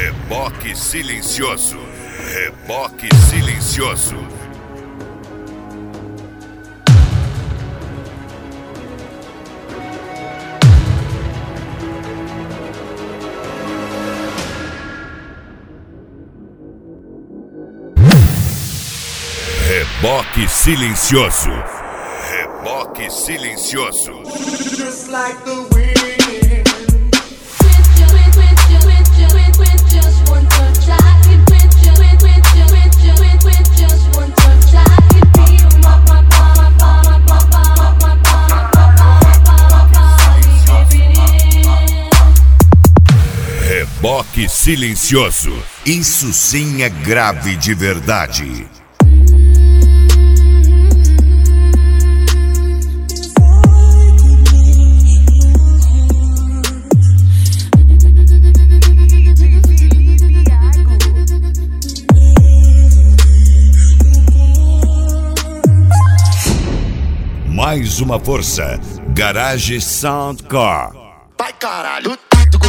Reboque silencioso. Reboque silencioso. Reboque silencioso. Reboque silencioso. Just like the wind. Just one touch, I can with just one touch, I can be my Reboque silencioso. Isso sim é grave de verdade. Mais uma força. Garage Soundcore. Vai caralho.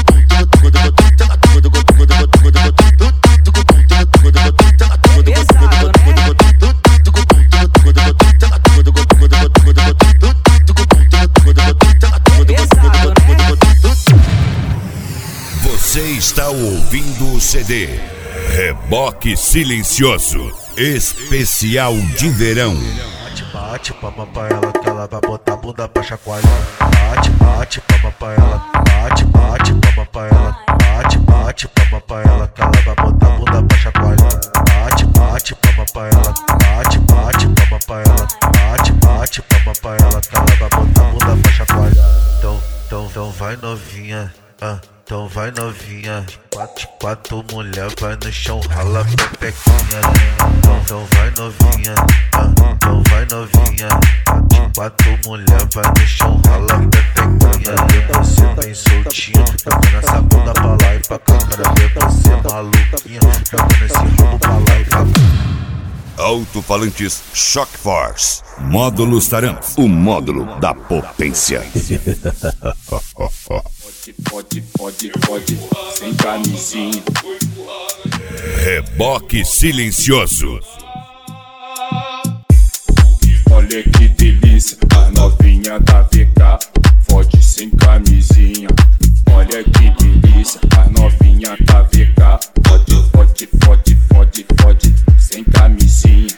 Você está ouvindo o CD Reboque Silencioso Especial de Verão. Bate palma pra ela que ela vai botar a bunda pra chacoalhar. Bate palma pra ela. Bate palma pra ela. Bate palma pra ela que ela vai botar a bunda pra chacoalhar. Bate palma pra ela. Bate palma pra ela. Bate palma pra ela que ela vai botar a bunda pra chacoalhar. Então vai novinha. Então vai novinha, quatro mulher vai no chão, rala pepequinha. Então vai novinha, então vai novinha, quatro mulher vai no chão, rala pepequinha. Vê você bem soltinha, jogando essa bunda pra lá e pra cá. Quero ver você maluquinha, jogando esse rabo pra lá e pra cá. Alto-falantes Shock Force. Módulos Taram, o módulo da potência. Pode, sem camisinha. Reboque silencioso. Olha que delícia, a novinha da VK. Fode sem camisinha. Olha que delícia, a novinha da VK. Fode, sem camisinha.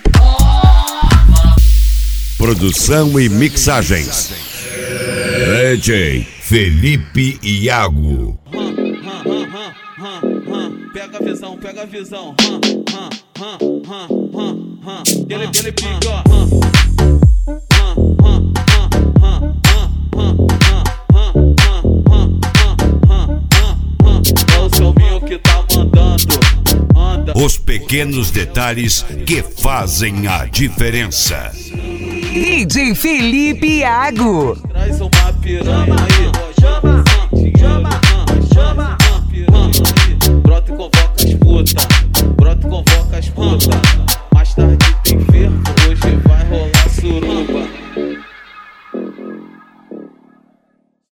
Produção e mixagens DJ Felipe Iago. Pega a visão. Ele pica. É o Selminho que tá mandando. Os pequenos detalhes que fazem a diferença. DJ Felipe Iago. Traz uma piranha aí.